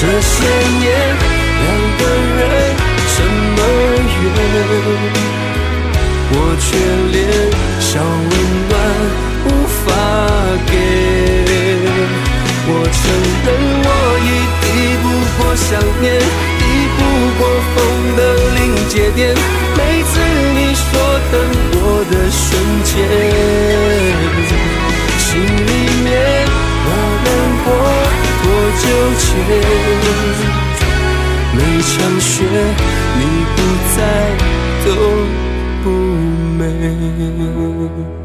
这些年两个人这么远，我却连小温暖无法给。我承认我已抵不过想念，抵不过风的临界点，每次你说等我的瞬间，心里面那难过多纠结，每场雪你不在都不美。